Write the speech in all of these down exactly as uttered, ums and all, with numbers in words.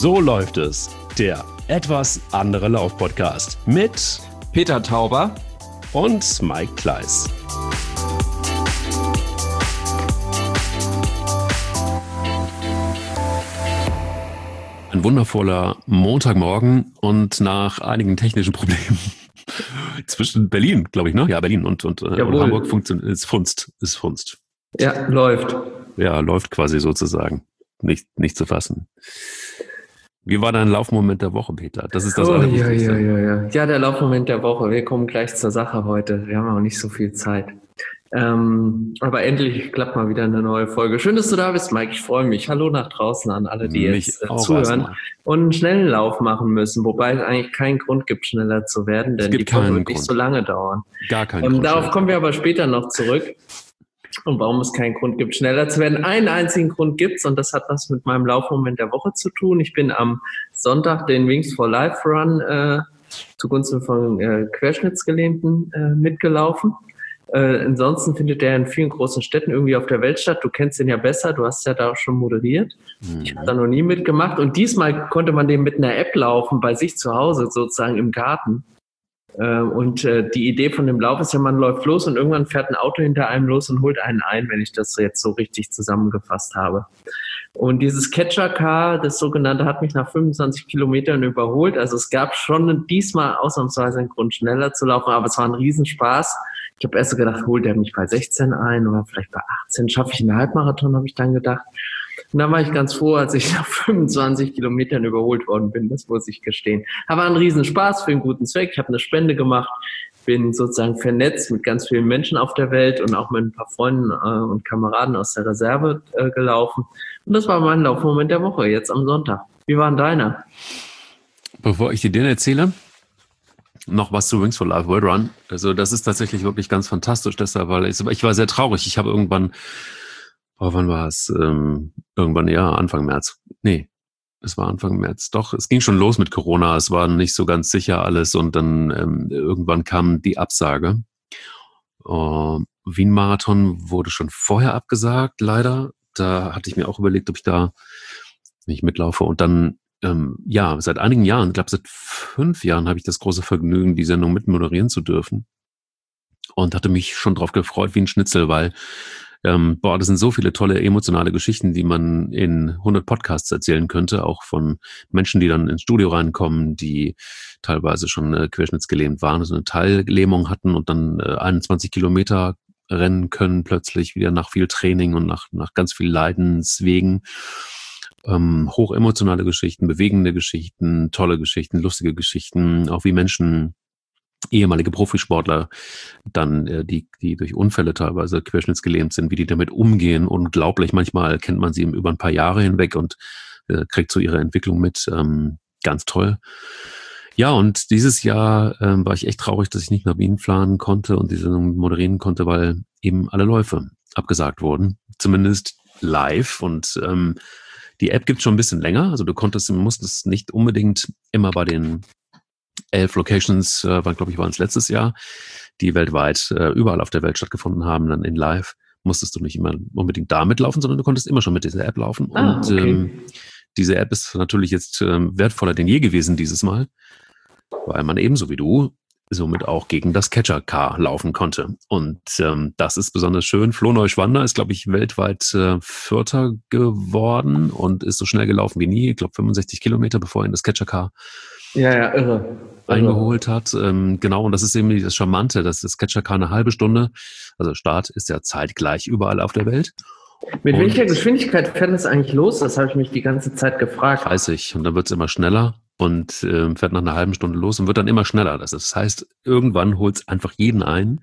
So läuft es. Der etwas andere Lauf-Podcast mit Peter Tauber und Mike Kleiss. Ein wundervoller Montagmorgen und nach einigen technischen Problemen zwischen Berlin, glaube ich, ne? Ja, Berlin und, und, und Hamburg funktioniert, ist Funst, ist Funst. Ja, läuft. Ja, läuft quasi sozusagen. Nicht, nicht zu fassen. Wie war dein Laufmoment der Woche, Peter? Das ist das oh, Allerwichtigste. Ja, ja, ja, ja. ja, der Laufmoment der Woche. Wir kommen gleich zur Sache heute. Wir haben auch nicht so viel Zeit. Ähm, aber endlich klappt mal wieder eine neue Folge. Schön, dass du da bist, Mike. Ich freue mich. Hallo nach draußen an alle, die Mich jetzt äh, auch zuhören und einen schnellen Lauf machen müssen. Wobei es eigentlich keinen Grund gibt, schneller zu werden, denn die Folge wird nicht so lange dauern. Gar keinen ähm, Grund. Darauf kommen wir aber später noch zurück. Und warum es keinen Grund gibt, schneller zu werden. Einen einzigen Grund gibt's und das hat was mit meinem Laufmoment der Woche zu tun. Ich bin am Sonntag den Wings for Life Run äh, zugunsten von äh, Querschnittsgelähmten äh, mitgelaufen. Äh, ansonsten findet der in vielen großen Städten irgendwie auf der Welt statt. Du kennst den ja besser, du hast ja da auch schon moderiert. Mhm. Ich habe da noch nie mitgemacht und diesmal konnte man den mit einer App laufen, bei sich zu Hause sozusagen im Garten. Und äh, die Idee von dem Lauf ist ja, man läuft los und irgendwann fährt ein Auto hinter einem los und holt einen ein, wenn ich das jetzt so richtig zusammengefasst habe. Und dieses Catcher-Car, das sogenannte, hat mich nach fünfundzwanzig Kilometern überholt. Also es gab schon diesmal ausnahmsweise einen Grund, schneller zu laufen, aber es war ein Riesenspaß. Ich habe erst so gedacht, holt er mich bei sechzehn ein oder vielleicht bei achtzehn, schaffe ich einen Halbmarathon, habe ich dann gedacht. Und dann war ich ganz froh, als ich nach fünfundzwanzig Kilometern überholt worden bin, das muss ich gestehen. Aber einen riesen Spaß für einen guten Zweck. Ich habe eine Spende gemacht, bin sozusagen vernetzt mit ganz vielen Menschen auf der Welt und auch mit ein paar Freunden äh, und Kameraden aus der Reserve äh, gelaufen. Und das war mein Laufmoment der Woche, jetzt am Sonntag. Wie war denn deiner? Bevor ich dir den erzähle, noch was zu Wings for Life World Run. Also das ist tatsächlich wirklich ganz fantastisch, deshalb, weil ich, ich war sehr traurig. Ich habe irgendwann Oh, wann war es? Ähm, irgendwann, ja, Anfang März. Nee, es war Anfang März. Doch, es ging schon los mit Corona. Es war nicht so ganz sicher alles und dann ähm, irgendwann kam die Absage. Uh, Wien-Marathon wurde schon vorher abgesagt, leider. Da hatte ich mir auch überlegt, ob ich da nicht mitlaufe. Und dann, ähm, ja, seit einigen Jahren, ich glaube seit fünf Jahren habe ich das große Vergnügen, die Sendung mitmoderieren zu dürfen. Und hatte mich schon drauf gefreut wie ein Schnitzel, weil Ähm, boah, das sind so viele tolle emotionale Geschichten, die man in hundert Podcasts erzählen könnte, auch von Menschen, die dann ins Studio reinkommen, die teilweise schon äh, querschnittsgelähmt waren, also eine Teillähmung hatten und dann äh, einundzwanzig Kilometer rennen können, plötzlich wieder nach viel Training und nach, nach ganz viel Leidenswegen. Ähm, hochemotionale Geschichten, bewegende Geschichten, tolle Geschichten, lustige Geschichten, auch wie Menschen, ehemalige Profisportler, dann äh, die die durch Unfälle teilweise querschnittsgelähmt sind, wie die damit umgehen. Unglaublich, manchmal kennt man sie über ein paar Jahre hinweg und äh, kriegt so ihre Entwicklung mit. Ähm, ganz toll. Ja, und dieses Jahr ähm, war ich echt traurig, dass ich nicht nach Wien fahren konnte und diese moderieren konnte, weil eben alle Läufe abgesagt wurden, zumindest live. Und ähm, die App gibt schon ein bisschen länger, also du konntest, musstest nicht unbedingt immer bei den elf Locations, äh, war, glaube ich, waren es letztes Jahr, die weltweit äh, überall auf der Welt stattgefunden haben, dann in live, musstest du nicht immer unbedingt da mitlaufen, sondern du konntest immer schon mit dieser App laufen. Ah, und okay. ähm, diese App ist natürlich jetzt ähm, wertvoller denn je gewesen dieses Mal, weil man ebenso wie du somit auch gegen das Catcher-Car laufen konnte. Und ähm, das ist besonders schön. Flo Neuschwander ist, glaube ich, weltweit äh, Vierter geworden und ist so schnell gelaufen wie nie. Ich glaube, fünfundsechzig Kilometer, bevor ihn das Catcher-Car Ja, ja, irre. irre. eingeholt hat. Ähm, genau, und das ist eben das Charmante, dass das Catcher-Car eine halbe Stunde, also Start ist ja zeitgleich überall auf der Welt. Mit und welcher Geschwindigkeit fährt das eigentlich los? Das habe ich mich die ganze Zeit gefragt. dreißig und dann wird es immer schneller und äh, fährt nach einer halben Stunde los und wird dann immer schneller. Das, ist, das heißt, irgendwann holt es einfach jeden ein.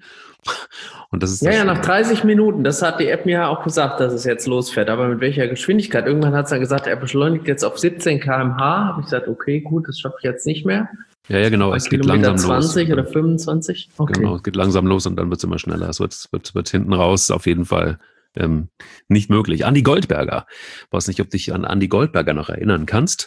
Und das ist ja, das ja, Schöne. nach dreißig Minuten. Das hat die App mir ja auch gesagt, dass es jetzt losfährt. Aber mit welcher Geschwindigkeit? Irgendwann hat es dann gesagt, er beschleunigt jetzt auf siebzehn Kilometer pro Stunde. Habe ich gesagt, okay, gut, das schaffe ich jetzt nicht mehr. Ja, ja, genau, Bei es geht Kilometer langsam los. zwanzig oder fünfundzwanzig? Okay. Genau, es geht langsam los und dann wird es immer schneller. Es wird, wird, wird hinten raus auf jeden Fall ähm, nicht möglich. Andi Goldberger. Ich weiß nicht, ob du dich an Andi Goldberger noch erinnern kannst.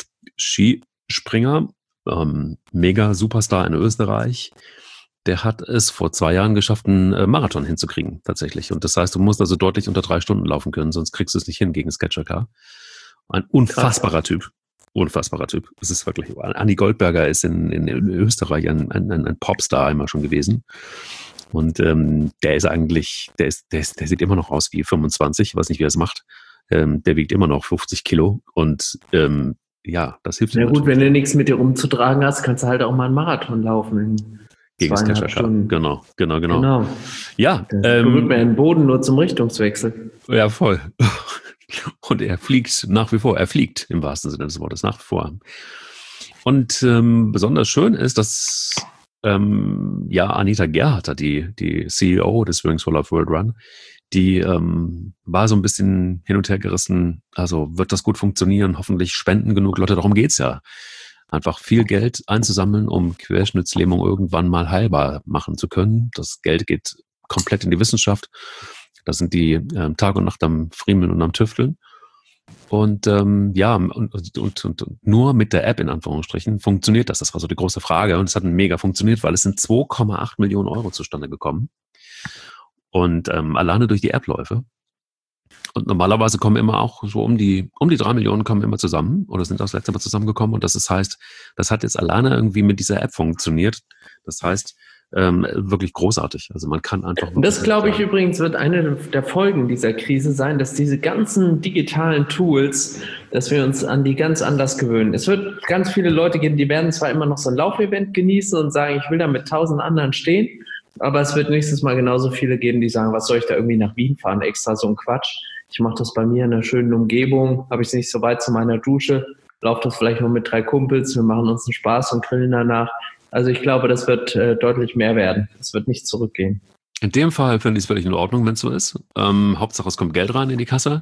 Skispringer, ähm, mega Superstar in Österreich. Der hat es vor zwei Jahren geschafft, einen äh, Marathon hinzukriegen, tatsächlich. Und das heißt, du musst also deutlich unter drei Stunden laufen können, sonst kriegst du es nicht hin gegen das Catcher-Car. Ein unfassbarer Typ. unfassbarer Typ. Es ist wirklich, Andi Goldberger ist in, in, in Österreich ein, ein, ein Popstar immer schon gewesen. Und ähm, der ist eigentlich, der ist, der ist, der sieht immer noch aus wie fünfundzwanzig, ich weiß nicht, wie er es macht. Ähm, der wiegt immer noch fünfzig Kilo und ähm, ja, das hilft ihm. Ja gut, natürlich. wenn du nichts mit dir rumzutragen hast, kannst du halt auch mal einen Marathon laufen. Gegen Sketcher, genau, genau, genau. Genau. Ja. Der ähm, berührt mir den Boden nur zum Richtungswechsel. Ja, voll. Und er fliegt nach wie vor, er fliegt im wahrsten Sinne des Wortes nach wie vor. Und ähm, besonders schön ist, dass ähm, ja Anita Gerhardt, die, die C E O des Wings for Life World Run, die ähm, war so ein bisschen hin und her gerissen, also wird das gut funktionieren, hoffentlich spenden genug Leute, darum geht's ja. Einfach viel Geld einzusammeln, um Querschnittslähmung irgendwann mal heilbar machen zu können. Das Geld geht komplett in die Wissenschaft. Da sind die ähm, Tag und Nacht am Friemeln und am Tüfteln. Und ähm, ja, und, und, und, und nur mit der App in Anführungsstrichen funktioniert das. Das war so die große Frage. Und es hat mega funktioniert, weil es sind zwei Komma acht Millionen Euro zustande gekommen. Und ähm, alleine durch die App-Läufe. Und normalerweise kommen immer auch so um die, um die drei Millionen kommen immer zusammen oder sind auch das letzte Mal zusammengekommen. Und das ist, heißt, das hat jetzt alleine irgendwie mit dieser App funktioniert. Das heißt, ähm, wirklich großartig. Also man kann einfach. Und das, glaube ich, übrigens wird eine der Folgen dieser Krise sein, dass diese ganzen digitalen Tools, dass wir uns an die ganz anders gewöhnen. Es wird ganz viele Leute geben, die werden zwar immer noch so ein Laufevent genießen und sagen, ich will da mit tausend anderen stehen, aber es wird nächstes Mal genauso viele geben, die sagen, was soll ich da irgendwie nach Wien fahren, extra so ein Quatsch. Ich mache das bei mir in einer schönen Umgebung, habe ich es nicht so weit zu meiner Dusche, laufe das vielleicht nur mit drei Kumpels, wir machen uns einen Spaß und grillen danach. Also ich glaube, das wird äh, deutlich mehr werden. Es wird nicht zurückgehen. In dem Fall finde ich es völlig in Ordnung, wenn es so ist. Ähm, Hauptsache, es kommt Geld rein in die Kasse.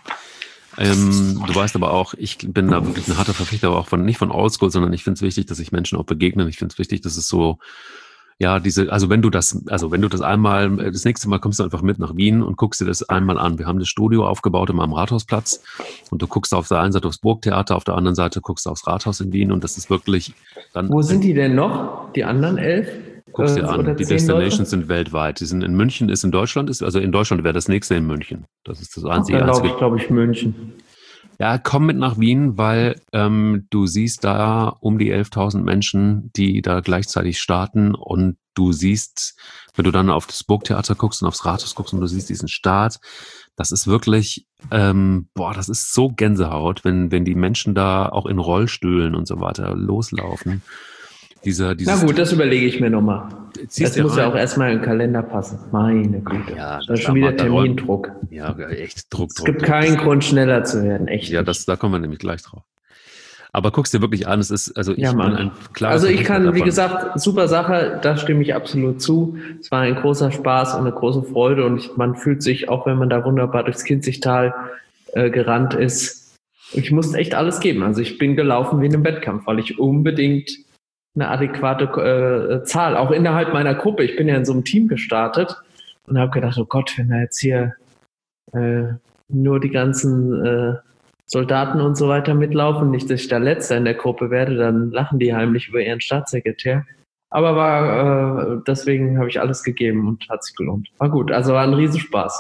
Ähm, du weißt aber auch, ich bin da wirklich ein harter Verfechter, aber auch von, nicht von Oldschool, sondern ich finde es wichtig, dass sich Menschen auch begegnen. Ich finde es wichtig, dass es so, ja, diese, also wenn du das, also wenn du das einmal, das nächste Mal kommst du einfach mit nach Wien und guckst dir das einmal an. Wir haben das Studio aufgebaut immer am Rathausplatz und du guckst auf der einen Seite aufs Burgtheater, auf der anderen Seite guckst du aufs Rathaus in Wien und das ist wirklich dann. Wo sind die denn noch? Die anderen elf? Guckst dir an, die Destinations sind weltweit. Die sind in München, ist in Deutschland, ist, also in Deutschland wäre das nächste in München. Das ist das einzige. Da glaube ich, glaube ich, München. Ja, komm mit nach Wien, weil ähm, du siehst da um die elftausend Menschen, die da gleichzeitig starten und du siehst, wenn du dann auf das Burgtheater guckst und aufs Rathaus guckst und du siehst diesen Start, das ist wirklich, ähm, boah, das ist so Gänsehaut, wenn wenn die Menschen da auch in Rollstühlen und so weiter loslaufen. Dieser, Na gut, das überlege ich mir nochmal. Das muss ja auch erstmal in den Kalender passen. Meine Güte. Ja, da ist schon wieder Termindruck. Ja, echt Druck, Es Druck. gibt Druck. keinen Grund, schneller zu werden. Echt. Ja, das, da kommen wir nämlich gleich drauf. Aber guck's dir wirklich an, es ist, also ich ja, bin Mann. ein klarer Also ich kann, davon. wie gesagt, super Sache, da stimme ich absolut zu. Es war ein großer Spaß und eine große Freude und ich, man fühlt sich, auch wenn man da wunderbar durchs Kinzigtal äh, gerannt ist, ich musste echt alles geben. Also ich bin gelaufen wie in einem Wettkampf, weil ich unbedingt eine adäquate äh, Zahl, auch innerhalb meiner Gruppe. Ich bin ja in so einem Team gestartet und habe gedacht, oh Gott, wenn da jetzt hier äh, nur die ganzen äh, Soldaten und so weiter mitlaufen, nicht, dass ich da Letzter in der Gruppe werde, dann lachen die heimlich über ihren Staatssekretär. Aber war, äh, deswegen habe ich alles gegeben und hat sich gelohnt. War gut, also war ein Riesenspaß.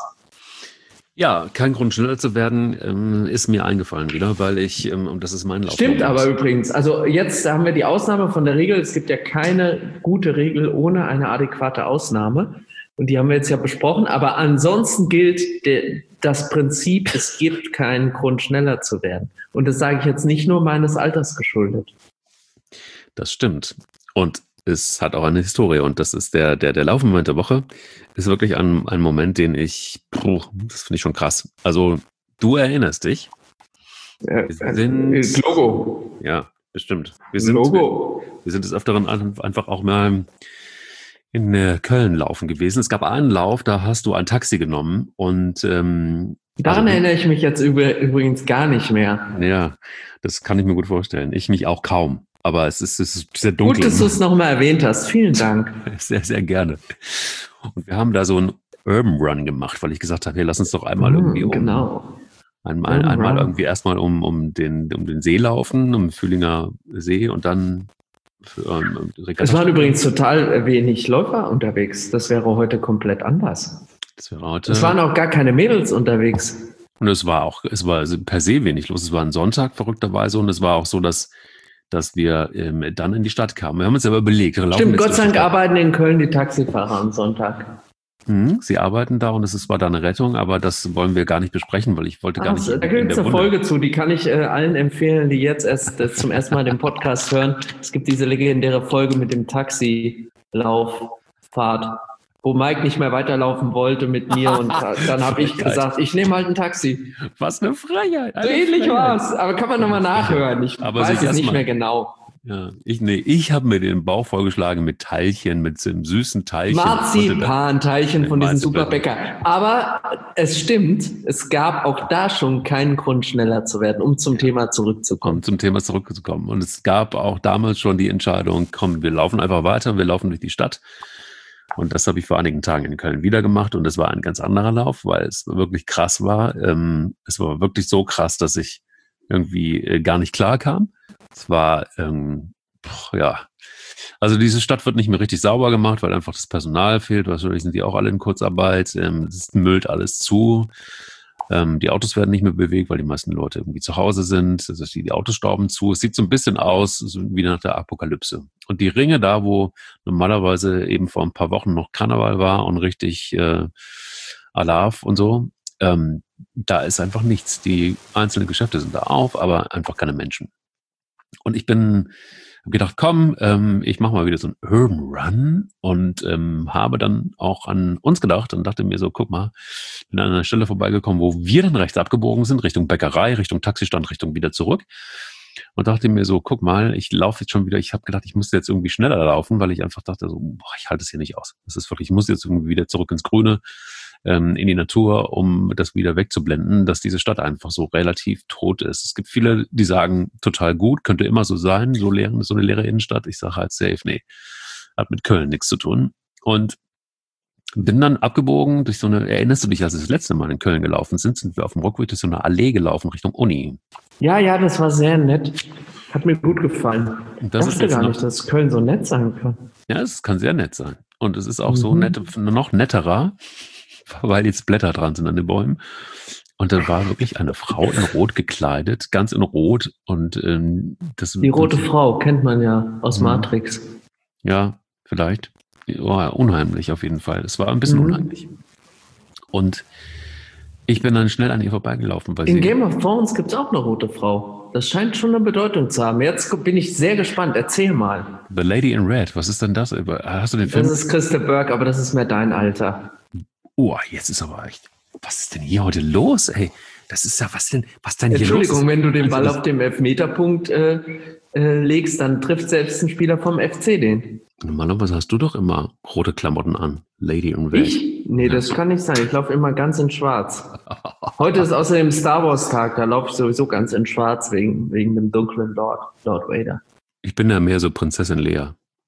Ja, kein Grund, schneller zu werden, ähm, ist mir eingefallen wieder, weil ich, ähm, und das ist mein Lauf. Stimmt aber übrigens, also jetzt haben wir die Ausnahme von der Regel. Es gibt ja keine gute Regel ohne eine adäquate Ausnahme. Und die haben wir jetzt ja besprochen. Aber ansonsten gilt der, das Prinzip, es gibt keinen Grund, schneller zu werden. Und das sage ich jetzt nicht nur meines Alters geschuldet. Das stimmt. Und es hat auch eine Historie und das ist der, der, der Laufmoment der Woche ist wirklich ein, ein Moment, den ich, puh, das finde ich schon krass. Also, du erinnerst dich. Ja, wir sind, Logo. Ja, bestimmt. Wir sind, Logo. Wir, wir sind des Öfteren einfach auch mal in äh, Köln laufen gewesen. Es gab einen Lauf, da hast du ein Taxi genommen und ähm, daran also, erinnere ich mich jetzt über, übrigens gar nicht mehr. Ja, das kann ich mir gut vorstellen. Ich mich auch kaum. Aber es ist, es ist sehr dunkel. Gut, dass du es nochmal erwähnt hast. Vielen Dank. Sehr, sehr gerne. Und wir haben da so einen Urban Run gemacht, weil ich gesagt habe, hey, lass uns doch einmal mm, irgendwie um, genau. einmal, einmal irgendwie erstmal um, um, den, um den See laufen, um den Fühlinger See und dann für, um, Es waren übrigens total wenig Läufer unterwegs. Das wäre heute komplett anders. Das wäre heute. Es waren auch gar keine Mädels unterwegs. Und es war auch, es war also per se wenig los. Es war ein Sonntag verrückterweise und es war auch so, dass, dass wir ähm, dann in die Stadt kamen. Wir haben uns aber überlegt. Wir laufen Stimmt, jetzt Gott durch sei die Dank Stadt. arbeiten in Köln die Taxifahrer am Sonntag. Mhm, sie arbeiten da und es ist zwar da eine Rettung, aber das wollen wir gar nicht besprechen, weil ich wollte gar Ach, nicht. da in- in gibt es der eine Wunde- Folge zu, die kann ich äh, allen empfehlen, die jetzt erst äh, zum ersten Mal den Podcast hören. Es gibt diese legendäre Folge mit dem Taxilauffahrt, wo Mike nicht mehr weiterlaufen wollte mit mir und äh, dann habe ich Frechheit. gesagt, ich nehme halt ein Taxi. Was eine Frechheit. So eine ähnlich Frechheit. war es, aber kann man nochmal nachhören. Ich Aber weiß sich es erst nicht mal- mehr genau. Ja, ich, nee, ich habe mir den Bauch vollgeschlagen mit Teilchen, mit so einem süßen Teilchen. Und dann- Marzipanteilchen von diesem Marzipan. Superbäcker. Aber es stimmt, es gab auch da schon keinen Grund, schneller zu werden, um zum Thema zurückzukommen. um zum Thema zurückzukommen. Und es gab auch damals schon die Entscheidung, komm, wir laufen einfach weiter, wir laufen durch die Stadt. Und das habe ich vor einigen Tagen in Köln wieder gemacht und das war ein ganz anderer Lauf, weil es wirklich krass war. Ähm, es war wirklich so krass, dass ich irgendwie äh, gar nicht klar kam. Es war, ähm, boah, ja, also diese Stadt wird nicht mehr richtig sauber gemacht, weil einfach das Personal fehlt. Wahrscheinlich sind die auch alle in Kurzarbeit. Ähm, es müllt alles zu. Ähm, die Autos werden nicht mehr bewegt, weil die meisten Leute irgendwie zu Hause sind. Also die, die Autos stauben zu. Es sieht so ein bisschen aus so wie nach der Apokalypse. Und die Ringe da, wo normalerweise eben vor ein paar Wochen noch Karneval war und richtig äh, Alarv und so, ähm, da ist einfach nichts. Die einzelnen Geschäfte sind da auf, aber einfach keine Menschen. Und ich bin hab gedacht, komm, ähm, ich mache mal wieder so einen Urban Run und ähm, habe dann auch an uns gedacht und dachte mir so, guck mal, bin an einer Stelle vorbeigekommen, wo wir dann rechts abgebogen sind, Richtung Bäckerei, Richtung Taxistand, Richtung wieder zurück. Und dachte mir so, guck mal, ich laufe jetzt schon wieder, ich habe gedacht, ich musste jetzt irgendwie schneller laufen, weil ich einfach dachte so, boah, ich halte es hier nicht aus. Das ist wirklich, ich muss jetzt irgendwie wieder zurück ins Grüne, ähm, in die Natur, um das wieder wegzublenden, dass diese Stadt einfach so relativ tot ist. Es gibt viele, die sagen, total gut, könnte immer so sein, so, leer, so eine leere Innenstadt. Ich sage halt safe, nee, hat mit Köln nichts zu tun. Und bin dann abgebogen durch so eine, erinnerst du dich, als wir das letzte Mal in Köln gelaufen sind, sind wir auf dem Rückweg durch so eine Allee gelaufen Richtung Uni. Ja, ja, das war sehr nett. Hat mir gut gefallen. Und das ich ist dachte jetzt gar noch, nicht, dass Köln so nett sein kann. ja, es kann sehr nett sein. Und es ist auch so Mhm. nett, noch netterer, weil jetzt Blätter dran sind an den Bäumen. Und dann war wirklich eine Frau in Rot gekleidet, ganz in Rot. Und ähm, das Die rote Frau kennt man ja aus Mhm. Matrix. Ja, vielleicht. War unheimlich auf jeden Fall. Es war ein bisschen Mhm. unheimlich. Und ich bin dann schnell an ihr vorbeigelaufen, weil In sie. Game of Thrones gibt es auch eine rote Frau. Das scheint schon eine Bedeutung zu haben. Jetzt bin ich sehr gespannt. Erzähl mal. The Lady in Red, was ist denn das? Hast du den Film? Das ist Christa Burke, aber das ist mehr dein Alter. Oh, jetzt ist aber echt. Was ist denn hier heute los, ey? Das ist ja, was denn, was denn hier los Entschuldigung, ist? wenn du den Ball Also, auf dem Elfmeterpunkt äh, äh, legst, dann trifft selbst ein Spieler vom F C den. Normalerweise hast du doch immer rote Klamotten an. Lady in Red. Ich? Nee, das kann nicht sein. Ich laufe immer ganz in schwarz. Heute ist außerdem Star Wars Tag, da laufe ich sowieso ganz in schwarz wegen, wegen dem dunklen Lord, Lord Vader. Ich bin ja mehr so Prinzessin Lea.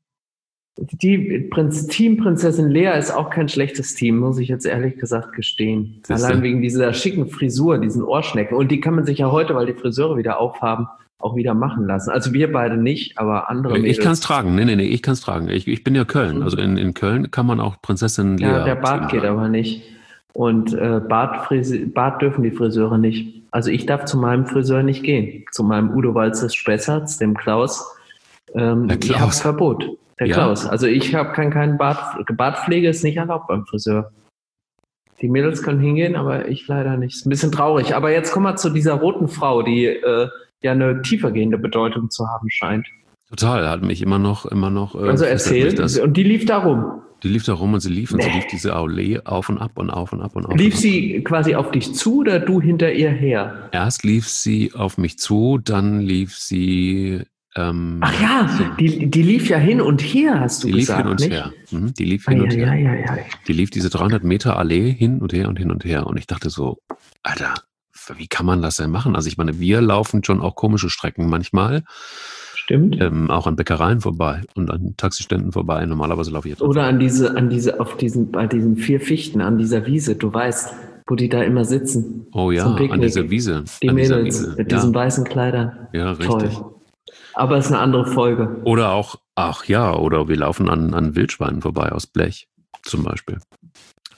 Die Prinz, Team Prinzessin Lea ist auch kein schlechtes Team, muss ich jetzt ehrlich gesagt gestehen. Siehste? Allein wegen dieser schicken Frisur, diesen Ohrschnecken. Und die kann man sich ja heute, weil die Friseure wieder aufhaben, auch wieder machen lassen. Also wir beide nicht, aber andere Ich Mädels. kann es tragen. Nee, nee, nee, ich kann es tragen. Ich, ich bin ja Köln. Also in, in Köln kann man auch Prinzessin Lea. Ja, der Bart geht tragen. aber nicht. Und äh, Bart, Frisi- Bart dürfen die Friseure nicht. Also ich darf zu meinem Friseur nicht gehen. Zu meinem Udo Walzes Spessarts, dem Klaus. Ähm, Der Ich habe Klaus. Verbot. Der Ja? Klaus. Also ich habe kein, kein Bart. Bartpflege ist nicht erlaubt beim Friseur. Die Mädels können hingehen, aber ich leider nicht. Ist ein bisschen traurig. Aber jetzt kommen wir zu dieser roten Frau, die äh, ja eine tiefergehende Bedeutung zu haben scheint. Total, hat mich immer noch, immer noch. äh, Also fasziniert mich erzähl. das. Und die lief da rum. Die lief da rum und sie lief und sie Nee. lief diese Allee auf und ab und auf und ab und auf. Lief und ab. sie quasi auf dich zu oder du hinter ihr her? Erst lief sie auf mich zu, dann lief sie. Ähm, Ach ja, so, die, die lief ja hin und her, hast du die lief gesagt, hin und nicht? her. Mhm, die lief Ah, hin ja, und ja, her. ja, ja. Die lief diese dreihundert Meter Allee hin und her und hin und her. Und ich dachte so, Alter, wie kann man das denn machen? Also ich meine, wir laufen schon auch komische Strecken manchmal, Stimmt. ähm, auch an Bäckereien vorbei und an Taxiständen vorbei. Normalerweise laufe ich jetzt. Oder an diese, an diese, auf diesen, bei diesen vier Fichten, an dieser Wiese, du weißt, wo die da immer sitzen. Oh ja, zum Picknick. an dieser Wiese. Die an dieser Mädels Wiese. mit ja. diesen weißen Kleidern. Ja, richtig. Toll. Aber es ist eine andere Folge. Oder auch, ach ja, oder wir laufen an, an Wildschweinen vorbei aus Blech zum Beispiel.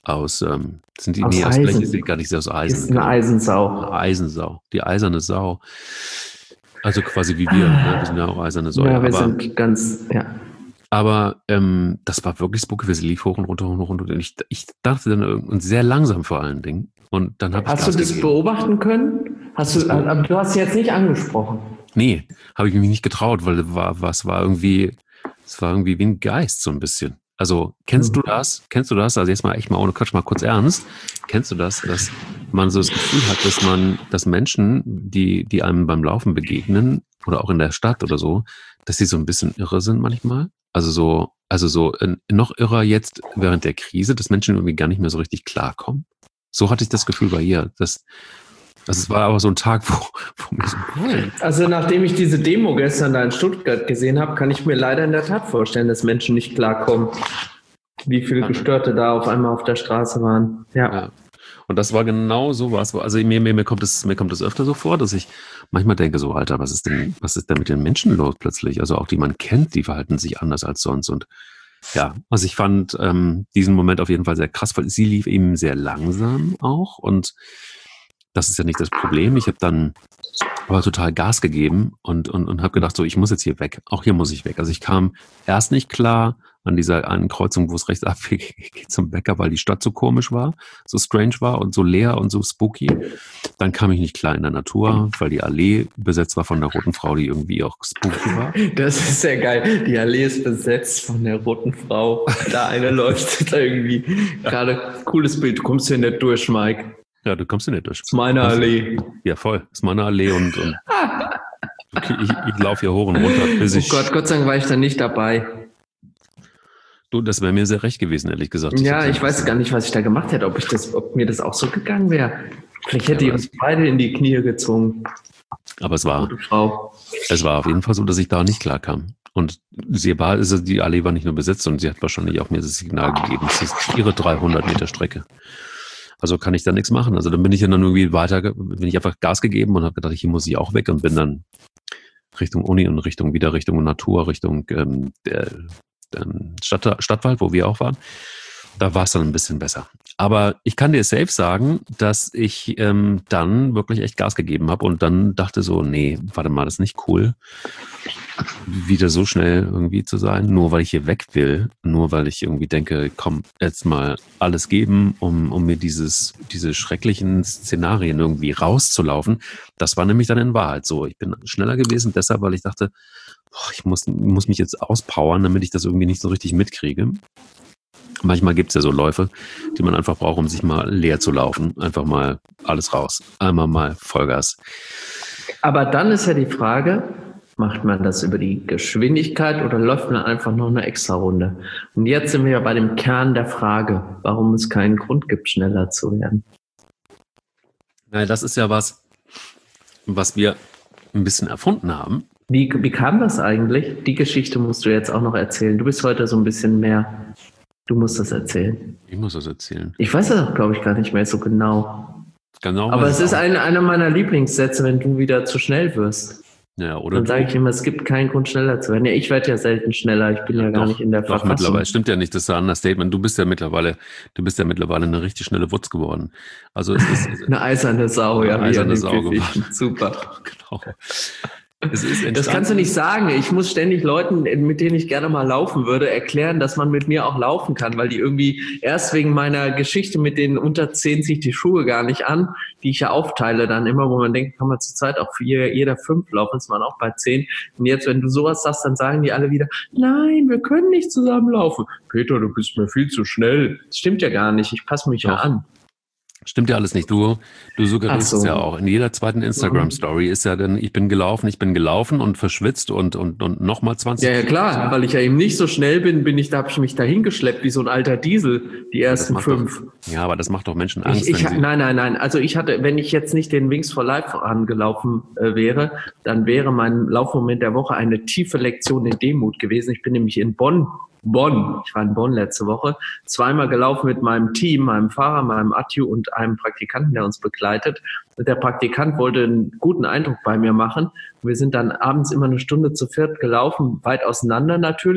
aus, ähm, sind die, Aus nee, aus Eisen. Blech ist die gar nicht, aus Eisen. Ist eine Eisensau. Eine Eisensau, die eiserne Sau. Also quasi wie wir, ne? Wir sind ja auch eiserne Säue. Ja, wir aber, sind ganz, ja. Aber ähm, das war wirklich spooky, sie lief hoch und runter, hoch und runter. Und ich, ich dachte dann, und sehr langsam vor allen Dingen. Und dann habe ich Hast Gas du das gegeben. beobachten können? Hast du, aber du hast sie jetzt nicht angesprochen. Nee, habe ich mich nicht getraut, weil war, was war irgendwie, es war irgendwie wie ein Geist so ein bisschen. Also kennst Mhm. du das? Kennst du das? Also jetzt mal echt mal ohne Quatsch, mal kurz ernst. Kennst du das, dass man so das Gefühl hat, dass man, dass Menschen, die, die einem beim Laufen begegnen oder auch in der Stadt oder so, dass sie so ein bisschen irre sind manchmal? Also so, also so äh, noch irrer jetzt während der Krise, dass Menschen irgendwie gar nicht mehr so richtig klarkommen. So hatte ich das Gefühl bei ihr. Dass, also es war aber so ein Tag, wo, wo mir so, Also nachdem ich diese Demo gestern da in Stuttgart gesehen habe, kann ich mir leider in der Tat vorstellen, dass Menschen nicht klarkommen, wie viele Gestörte da auf einmal auf der Straße waren. Ja. ja. Und das war genau so was. Also mir, mir, mir kommt es, mir kommt es öfter so vor, dass ich manchmal denke so, Alter, was ist denn, was ist denn mit den Menschen los plötzlich? Also auch die man kennt, die verhalten sich anders als sonst. Und ja, also ich fand ähm, diesen Moment auf jeden Fall sehr krass, weil sie lief eben sehr langsam auch. Und das ist ja nicht das Problem. Ich habe dann aber total Gas gegeben und, und, und habe gedacht, so, ich muss jetzt hier weg. Auch hier muss ich weg. Also ich kam erst nicht klar an dieser einen Kreuzung, wo es rechts abgeht zum Bäcker, weil die Stadt so komisch war, so strange war und so leer und so spooky. Dann kam ich nicht klar in der Natur, weil die Allee besetzt war von der roten Frau, die irgendwie auch spooky war. Das ist sehr geil. Die Allee ist besetzt von der roten Frau. Da eine läuft da irgendwie. Ja. Gerade cooles Bild. Du kommst hier nicht durch, Mike. Ja, du kommst hier nicht durch. Das ist meine Allee. Ja, voll. Das ist meine Allee und, und okay, ich, ich laufe hier hoch und runter, bis ich... Oh Gott, Gott sei Dank war ich da nicht dabei. Du, das wäre mir sehr recht gewesen, ehrlich gesagt. Ja, ich weiß gar nicht, was ich da gemacht hätte, ob ich das, ob mir das auch so gegangen wäre. Vielleicht hätte ja, ich uns beide in die Knie gezwungen. Aber es war, Gute Frau. Es war auf jeden Fall so, dass ich da nicht klar kam. Und sie war, also die Allee war nicht nur besetzt, und sie hat wahrscheinlich auch mir das Signal gegeben, es ist ihre dreihundert Meter Strecke. Also kann ich da nichts machen. Also dann bin ich dann irgendwie weiter, bin ich einfach Gas gegeben und habe gedacht, hier muss ich auch weg und bin dann Richtung Uni und Richtung, wieder Richtung Natur, Richtung ähm, der, der Stadt, Stadtwald, wo wir auch waren. Da war es dann ein bisschen besser. Aber ich kann dir safe sagen, dass ich ähm, dann wirklich echt Gas gegeben habe und dann dachte so, nee, warte mal, das ist nicht cool, wieder so schnell irgendwie zu sein, nur weil ich hier weg will, nur weil ich irgendwie denke, komm, jetzt mal alles geben, um, um mir dieses, diese schrecklichen Szenarien irgendwie rauszulaufen. Das war nämlich dann in Wahrheit so. Ich bin schneller gewesen, deshalb, weil ich dachte, boah, ich muss, muss mich jetzt auspowern, damit ich das irgendwie nicht so richtig mitkriege. Manchmal gibt es ja so Läufe, die man einfach braucht, um sich mal leer zu laufen. Einfach mal alles raus. Einmal mal Vollgas. Aber dann ist ja die Frage, macht man das über die Geschwindigkeit oder läuft man einfach noch eine extra Runde? Und jetzt sind wir ja bei dem Kern der Frage, warum es keinen Grund gibt, schneller zu werden. Naja, das ist ja was, was wir ein bisschen erfunden haben. Wie, wie kam das eigentlich? Die Geschichte musst du jetzt auch noch erzählen. Du bist heute so ein bisschen mehr... Du musst das erzählen. Ich muss das erzählen. Ich weiß das auch, glaube ich, gar nicht mehr so genau. Genau. Aber es ist ein, einer meiner Lieblingssätze, wenn du wieder zu schnell wirst. Ja, oder Dann sage ich immer, es gibt keinen Grund, schneller zu werden. Ja, ich werde ja selten schneller. Ich bin ja, ja gar doch, nicht in der doch Verfassung. Mittlerweile stimmt ja nicht, das ist ein Understatement. Du bist ja mittlerweile, du bist ja mittlerweile eine richtig schnelle Wutz geworden. Also es ist eine eiserne Sau, ja. Eine eiserne Sau geworden. Super. Genau. Es ist das kannst du nicht sagen. Ich muss ständig Leuten, mit denen ich gerne mal laufen würde, erklären, dass man mit mir auch laufen kann, weil die irgendwie erst wegen meiner Geschichte mit den unter zehn sich die Schuhe gar nicht an, die ich ja aufteile dann immer, wo man denkt, kann man zur Zeit auch für jeder fünf laufen, ist man auch bei zehn. Und jetzt, wenn du sowas sagst, dann sagen die alle wieder, nein, wir können nicht zusammen laufen. Peter, du bist mir viel zu schnell. Das stimmt ja gar nicht. Ich passe mich Doch. ja an. Stimmt ja alles nicht. Du, du suggerierst so. es ja auch. In jeder zweiten Instagram-Story ist ja dann, ich bin gelaufen, ich bin gelaufen und verschwitzt und, und, und nochmal zwanzig. Ja, ja, klar, weil ich ja eben nicht so schnell bin, bin ich, da habe ich mich dahin geschleppt wie so ein alter Diesel, die ersten fünf. Doch, ja, aber das macht doch Menschen Angst. Ich, ich, wenn sie nein, nein, nein. Also ich hatte, wenn ich jetzt nicht den Wings for Life angelaufen äh, wäre, dann wäre mein Laufmoment der Woche eine tiefe Lektion in Demut gewesen. Ich bin nämlich in Bonn Bonn. Ich war in Bonn letzte Woche, zweimal gelaufen mit meinem Team, meinem Fahrer, meinem Atju und einem Praktikanten, der uns begleitet. Und der Praktikant wollte einen guten Eindruck bei mir machen. Wir sind dann abends immer eine Stunde zu viert gelaufen, weit auseinander natürlich.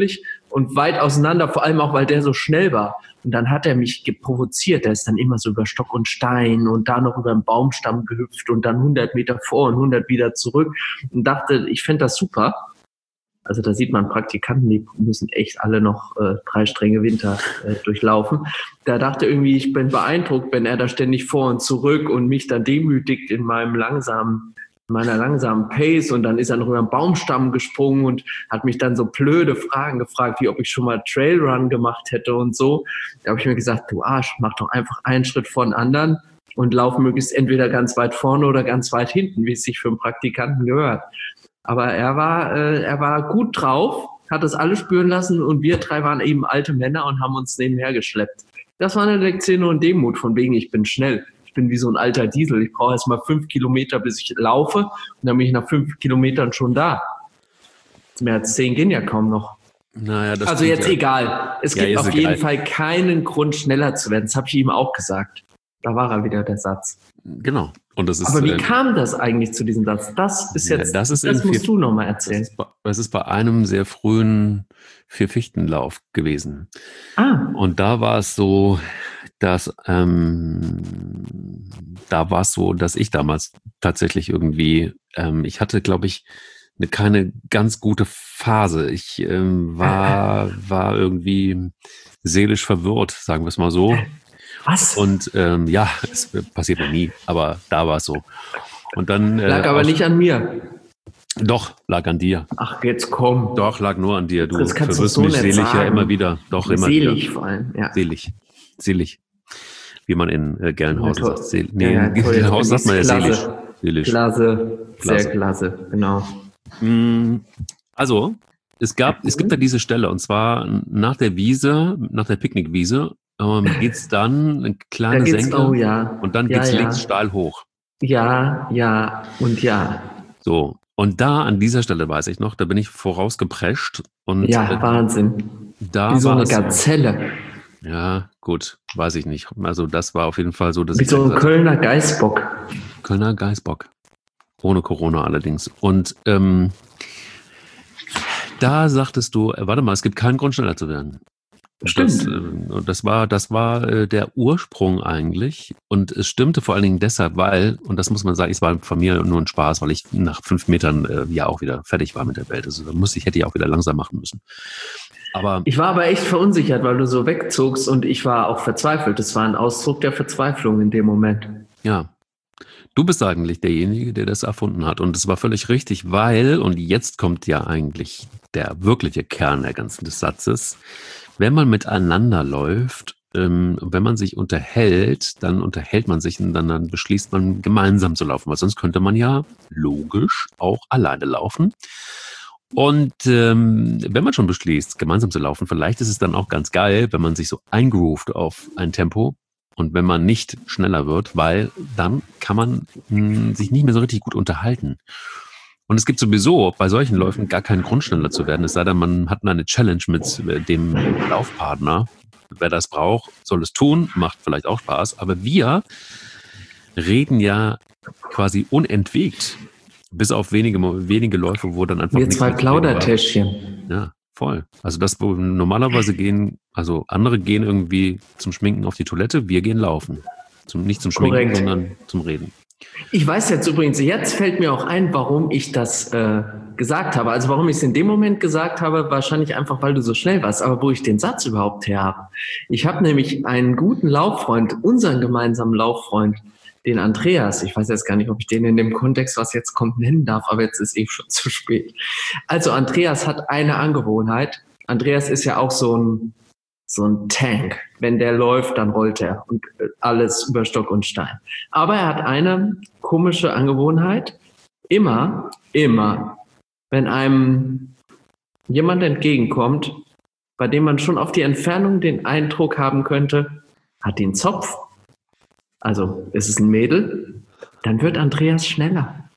und weit auseinander, vor allem auch, weil der so schnell war. Und dann hat er mich provoziert. Der ist dann immer so über Stock und Stein und da noch über einen Baumstamm gehüpft und dann hundert Meter vor und hundert wieder zurück und dachte, ich fände das super. Also da sieht man Praktikanten, die müssen echt alle noch äh, drei strenge Winter äh, durchlaufen. Da dachte irgendwie, ich bin beeindruckt, wenn er da ständig vor und zurück und mich dann demütigt in meinem langsamen, in meiner langsamen Pace. Und dann ist er noch über einen Baumstamm gesprungen und hat mich dann so blöde Fragen gefragt, wie ob ich schon mal Trailrun gemacht hätte und so. Da habe ich mir gesagt, du Arsch, mach doch einfach einen Schritt vor den anderen und lauf möglichst entweder ganz weit vorne oder ganz weit hinten, wie es sich für einen Praktikanten gehört. Aber er war, äh, er war gut drauf, hat das alles spüren lassen und wir drei waren eben alte Männer und haben uns nebenher geschleppt. Das war eine Lektion und Demut, von wegen, ich bin schnell. Ich bin wie so ein alter Diesel. Ich brauche erst mal fünf Kilometer, bis ich laufe und dann bin ich nach fünf Kilometern schon da. Mehr als zehn gehen ja kaum noch. Naja, das also jetzt ja. egal. Es Ja, gibt auf egal. jeden Fall keinen Grund, schneller zu werden. Das habe ich ihm auch gesagt. Da war er wieder, der Satz. Genau. Und das ist, Aber wie äh, kam das eigentlich zu diesem Satz? Das ist jetzt, ja, das, ist das musst vier, du nochmal erzählen. Das ist, bei, das ist bei einem sehr frühen Vier-Fichten-Lauf gewesen. Ah. Und da war es so, dass ähm, da war es so, dass ich damals tatsächlich irgendwie, ähm, ich hatte, glaube ich, eine keine ganz gute Phase. Ich ähm, war, war irgendwie seelisch verwirrt, sagen wir es mal so. Was? Und ähm, ja, es passiert mir nie, aber da war es so. Und dann, äh, lag aber aus, nicht an mir. Doch, lag an dir. Ach, jetzt komm. Doch, lag nur an dir. Du Das kannst du verwirrst so mich nicht selig sagen. ja immer wieder. Doch, immer Selig wieder. vor allem, ja. Selig. Selig. Wie man in äh, Gelnhausen Ja, sagt. Sel nee, ja, in toll, Gelnhausen sagt man ja klasse. selig. Selig. Klasse, Klasse. sehr klasse, genau. Also, es gab, es gibt da diese Stelle, und zwar nach der Wiese, nach der Picknickwiese, ähm, geht's dann eine kleine Da geht's, Senke oh ja. und dann Ja, geht's ja. links steil hoch. Ja, ja und ja. So, und da an dieser Stelle weiß ich noch, da bin ich vorausgeprescht und Ja, äh, Wahnsinn. da Wie so war eine es, Gazelle. ja, gut, weiß ich nicht. Also das war auf jeden Fall so, dass Wie ich so ein gesagt habe, Kölner Geißbock. Kölner Geißbock. Ohne Corona allerdings. Und ähm, da sagtest du, äh, warte mal, es gibt keinen Grund, schneller zu werden. Stimmt. Das, äh, das war, das war äh, der Ursprung eigentlich. Und es stimmte vor allen Dingen deshalb, weil, und das muss man sagen, es war von mir nur ein Spaß, weil ich nach fünf Metern äh, ja auch wieder fertig war mit der Welt. Also da musste ich, hätte ich auch wieder langsam machen müssen. Aber Ich war aber echt verunsichert, weil du so wegzogst und ich war auch verzweifelt. Das war ein Ausdruck der Verzweiflung in dem Moment. ja, du bist eigentlich derjenige, der das erfunden hat. Und es war völlig richtig, weil, und jetzt kommt ja eigentlich der wirkliche Kern der ganzen des Satzes, wenn man miteinander läuft, ähm, wenn man sich unterhält, dann unterhält man sich und dann, dann beschließt man, gemeinsam zu laufen. Weil sonst könnte man ja logisch auch alleine laufen. Und ähm, wenn man schon beschließt, gemeinsam zu laufen, vielleicht ist es dann auch ganz geil, wenn man sich so eingroovt auf ein Tempo und wenn man nicht schneller wird, weil dann kann man mh, sich nicht mehr so richtig gut unterhalten. Und es gibt sowieso bei solchen Läufen gar keinen Grund, schneller zu werden. Es sei denn, man hat eine Challenge mit dem Laufpartner. Wer das braucht, soll es tun, macht vielleicht auch Spaß. Aber wir reden ja quasi unentwegt. Bis auf wenige, wenige Läufe, wo dann einfach Wir nichts zwei mehr zu reden war. Plaudertäschchen. Ja, voll. Also das, wo normalerweise gehen, also andere gehen irgendwie zum Schminken auf die Toilette, wir gehen laufen. Zum, nicht zum Schminken, Korrekt. sondern zum Reden. Ich weiß jetzt übrigens, jetzt fällt mir auch ein, warum ich das äh, gesagt habe. Also warum ich es in dem Moment gesagt habe, wahrscheinlich einfach, weil du so schnell warst. Aber wo ich den Satz überhaupt her habe. Ich habe nämlich einen guten Lauffreund, unseren gemeinsamen Lauffreund, den Andreas. Ich weiß jetzt gar nicht, ob ich den in dem Kontext, was jetzt kommt, nennen darf, aber jetzt ist eh schon zu spät. Also Andreas hat eine Angewohnheit. Andreas ist ja auch so ein so ein Tank. Wenn der läuft, dann rollt er und alles über Stock und Stein. Aber er hat eine komische Angewohnheit. Immer, immer, wenn einem jemand entgegenkommt, bei dem man schon auf die Entfernung den Eindruck haben könnte, hat die einen Zopf, also ist es ein Mädel, dann wird Andreas schneller.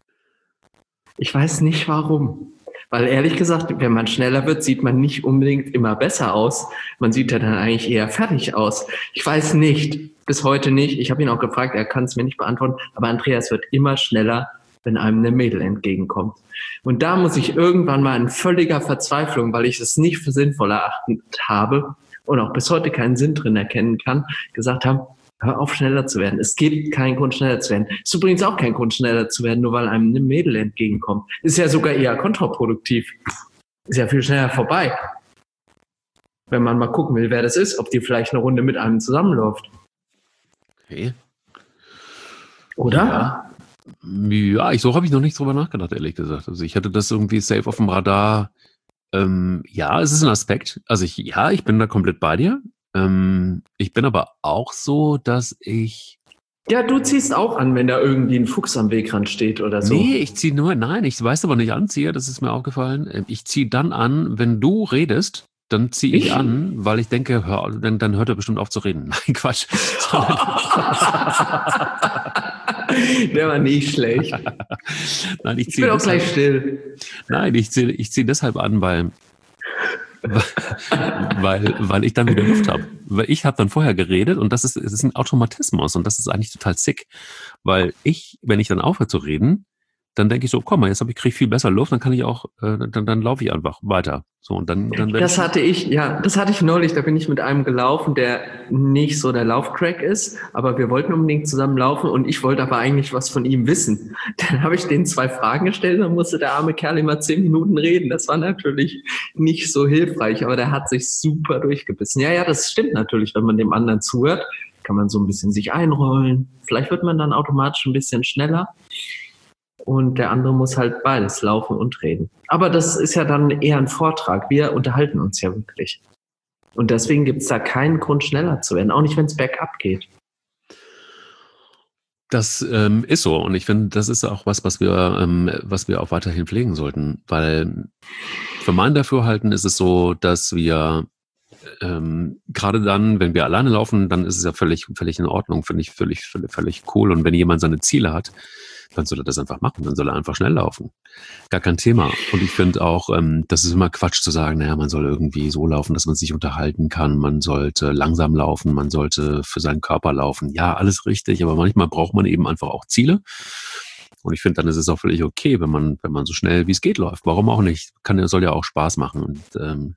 Ich weiß nicht warum. Weil ehrlich gesagt, wenn man schneller wird, sieht man nicht unbedingt immer besser aus. Man sieht ja dann eigentlich eher fertig aus. Ich weiß nicht, bis heute nicht. Ich habe ihn auch gefragt, er kann es mir nicht beantworten. Aber Andreas wird immer schneller, wenn einem ein Mädel entgegenkommt. Und da muss ich irgendwann mal in völliger Verzweiflung, weil ich es nicht für sinnvoll erachtet habe und auch bis heute keinen Sinn drin erkennen kann, gesagt haben, hör auf, schneller zu werden. Es gibt keinen Grund, schneller zu werden. Ist übrigens auch kein Grund, schneller zu werden, nur weil einem ein Mädel entgegenkommt. Ist ja sogar eher kontraproduktiv. Ist ja viel schneller vorbei. Wenn man mal gucken will, wer das ist, ob die vielleicht eine Runde mit einem zusammenläuft. Okay. Oder? Ja, ja ich, so habe ich noch nicht drüber nachgedacht, ehrlich gesagt. Also ich hatte das irgendwie safe auf dem Radar. Ähm, ja, es ist ein Aspekt. Also ich, ja, ich bin da komplett bei dir. Ähm, ich bin aber auch so, dass ich... Ja, du ziehst auch an, wenn da irgendwie ein Fuchs am Wegrand steht oder so. Nee, ich ziehe nur, nein, ich weiß aber nicht anziehe, das ist mir aufgefallen. Ich ziehe dann an, wenn du redest, dann ziehe ich, ich an, weil ich denke, hör, dann, dann hört er bestimmt auf zu reden. Nein, Quatsch. Der war nicht schlecht. Nein, ich, ich bin auch deshalb, gleich still. Nein, ich ziehe ich zieh deshalb an, weil, weil, weil ich dann wieder Luft habe. Weil ich habe dann vorher geredet und das ist, es ist ein Automatismus und das ist eigentlich total sick. Weil ich, wenn ich dann aufhöre zu reden, dann denke ich so, komm mal, jetzt kriege ich viel besser Luft, dann kann ich auch, äh, dann, dann laufe ich einfach weiter. So, und dann, dann das hatte ich, ja, das hatte ich neulich, da bin ich mit einem gelaufen, der nicht so der Laufcrack ist, aber wir wollten unbedingt zusammen laufen und ich wollte aber eigentlich was von ihm wissen. Dann habe ich denen zwei Fragen gestellt, dann musste der arme Kerl immer zehn Minuten reden. Das war natürlich nicht so hilfreich, aber der hat sich super durchgebissen. Ja, ja, das stimmt natürlich, wenn man dem anderen zuhört, kann man so ein bisschen sich einrollen. Vielleicht wird man dann automatisch ein bisschen schneller. Und der andere muss halt beides laufen und reden. Aber das ist ja dann eher ein Vortrag. Wir unterhalten uns ja wirklich. Und deswegen gibt es da keinen Grund, schneller zu werden. Auch nicht, wenn es bergab geht. Das ähm, ist so. Und ich finde, das ist auch was, was wir, ähm, was wir auch weiterhin pflegen sollten. Weil für mein Dafürhalten ist es so, dass wir ähm, gerade dann, wenn wir alleine laufen, dann ist es ja völlig, völlig in Ordnung. Finde ich völlig, völlig, völlig cool. Und wenn jemand seine Ziele hat, dann soll er das einfach machen, dann soll er einfach schnell laufen. Gar kein Thema. Und ich finde auch, ähm, das ist immer Quatsch zu sagen, naja, man soll irgendwie so laufen, dass man sich unterhalten kann, man sollte langsam laufen, man sollte für seinen Körper laufen. Ja, alles richtig, aber manchmal braucht man eben einfach auch Ziele. Und ich finde, dann ist es auch völlig okay, wenn man, wenn man so schnell wie es geht läuft. Warum auch nicht? Kann, soll ja auch Spaß machen. Und ähm,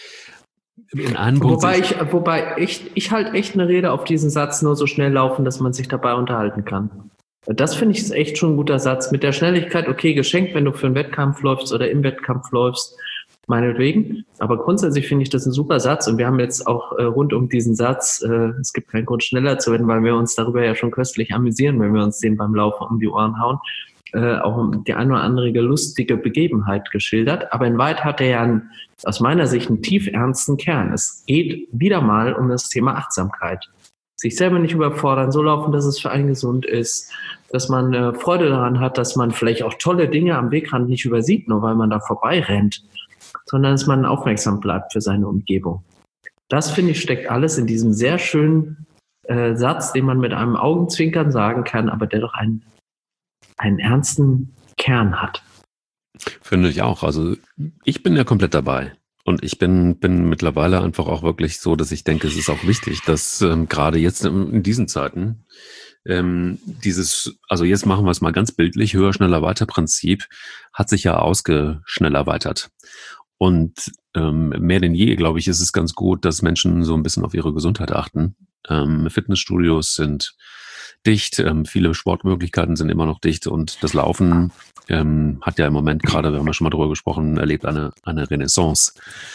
in einem wobei Punkt ich, wobei ich, ich halt echt eine Rede auf diesen Satz, nur so schnell laufen, dass man sich dabei unterhalten kann. Das finde ich ist echt schon ein guter Satz. Mit der Schnelligkeit, okay, geschenkt, wenn du für einen Wettkampf läufst oder im Wettkampf läufst, meinetwegen. Aber grundsätzlich finde ich das ein super Satz. Und wir haben jetzt auch äh, rund um diesen Satz, äh, es gibt keinen Grund, schneller zu werden, weil wir uns darüber ja schon köstlich amüsieren, wenn wir uns den beim Laufen um die Ohren hauen, äh, auch die eine oder andere lustige Begebenheit geschildert. Aber in Wahrheit hat er ja einen, aus meiner Sicht einen tief ernsten Kern. Es geht wieder mal um das Thema Achtsamkeit. Sich selber nicht überfordern, so laufen, dass es für einen gesund ist, dass man äh, Freude daran hat, dass man vielleicht auch tolle Dinge am Wegrand nicht übersieht, nur weil man da vorbei rennt, sondern dass man aufmerksam bleibt für seine Umgebung. Das, finde ich, steckt alles in diesem sehr schönen äh, Satz, den man mit einem Augenzwinkern sagen kann, aber der doch einen, einen ernsten Kern hat. Finde ich auch. Also ich bin ja komplett dabei. Und ich bin, bin mittlerweile einfach auch wirklich so, dass ich denke, es ist auch wichtig, dass ähm, gerade jetzt in, in diesen Zeiten ähm, dieses, also jetzt machen wir es mal ganz bildlich, höher, schneller, weiter Prinzip hat sich ja ausgeschnell erweitert. Und ähm, mehr denn je, glaube ich, ist es ganz gut, dass Menschen so ein bisschen auf ihre Gesundheit achten. Ähm, Fitnessstudios sind dicht, ähm, viele Sportmöglichkeiten sind immer noch dicht und das Laufen ähm, hat ja im Moment gerade, wir haben ja schon mal drüber gesprochen, erlebt eine, eine Renaissance.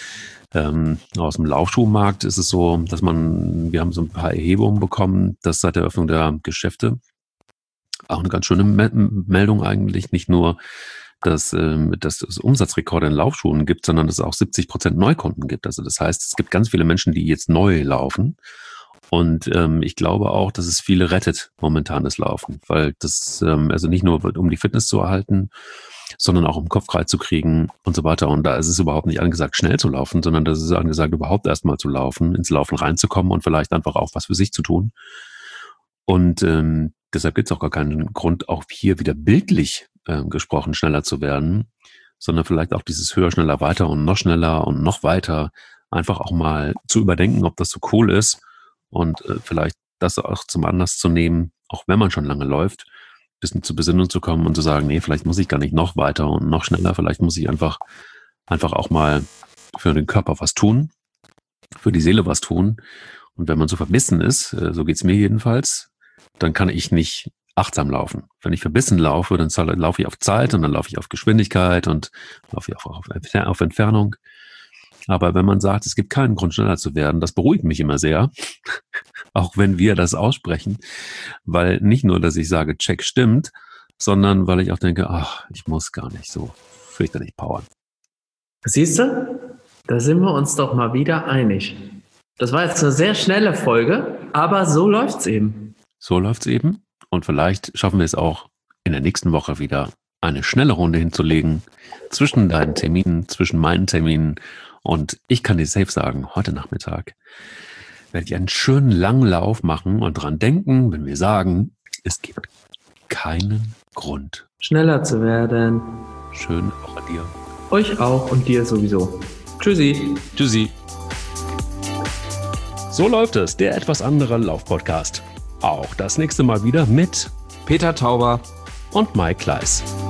Ähm, aus dem Laufschuhmarkt ist es so, dass man, wir haben so ein paar Erhebungen bekommen, dass seit der Öffnung der Geschäfte auch eine ganz schöne Me- Meldung eigentlich, nicht nur, dass, ähm, dass es Umsatzrekorde in Laufschuhen gibt, sondern dass es auch siebzig Prozent Neukunden gibt. Also das heißt, es gibt ganz viele Menschen, die jetzt neu laufen. Und ähm, ich glaube auch, dass es viele rettet, momentan das Laufen, weil das, ähm, also nicht nur um die Fitness zu erhalten, sondern auch um Kopf frei zu kriegen und so weiter. Und da ist es überhaupt nicht angesagt, schnell zu laufen, sondern das ist angesagt, überhaupt erstmal zu laufen, ins Laufen reinzukommen und vielleicht einfach auch was für sich zu tun. Und ähm, deshalb gibt es auch gar keinen Grund, auch hier wieder bildlich äh, gesprochen, schneller zu werden, sondern vielleicht auch dieses höher, schneller, weiter und noch schneller und noch weiter einfach auch mal zu überdenken, ob das so cool ist. Und äh, vielleicht das auch zum Anlass zu nehmen, auch wenn man schon lange läuft, bisschen zur Besinnung zu kommen und zu sagen, nee, vielleicht muss ich gar nicht noch weiter und noch schneller, vielleicht muss ich einfach, einfach auch mal für den Körper was tun, für die Seele was tun. Und wenn man so verbissen ist, so geht's mir jedenfalls, dann kann ich nicht achtsam laufen. Wenn ich verbissen laufe, dann laufe ich auf Zeit und dann laufe ich auf Geschwindigkeit und laufe ich auch auf, auf Entfernung. Aber wenn man sagt, es gibt keinen Grund, schneller zu werden, das beruhigt mich immer sehr, auch wenn wir das aussprechen, weil nicht nur, dass ich sage, check, stimmt, sondern weil ich auch denke, ach, ich muss gar nicht so fürchterlich powern. Siehst du, da sind wir uns doch mal wieder einig. Das war jetzt eine sehr schnelle Folge, aber so läuft's eben. So läuft's eben und vielleicht schaffen wir es auch in der nächsten Woche wieder eine schnelle Runde hinzulegen zwischen deinen Terminen, zwischen meinen Terminen. Und ich kann dir safe sagen, heute Nachmittag werde ich einen schönen langen Lauf machen und dran denken, wenn wir sagen, es gibt keinen Grund, schneller zu werden. Schöne Woche dir. Euch auch und dir sowieso. Tschüssi. Tschüssi. So läuft es, der etwas andere Lauf-Podcast. Auch das nächste Mal wieder mit Peter Tauber und Mike Kleiss.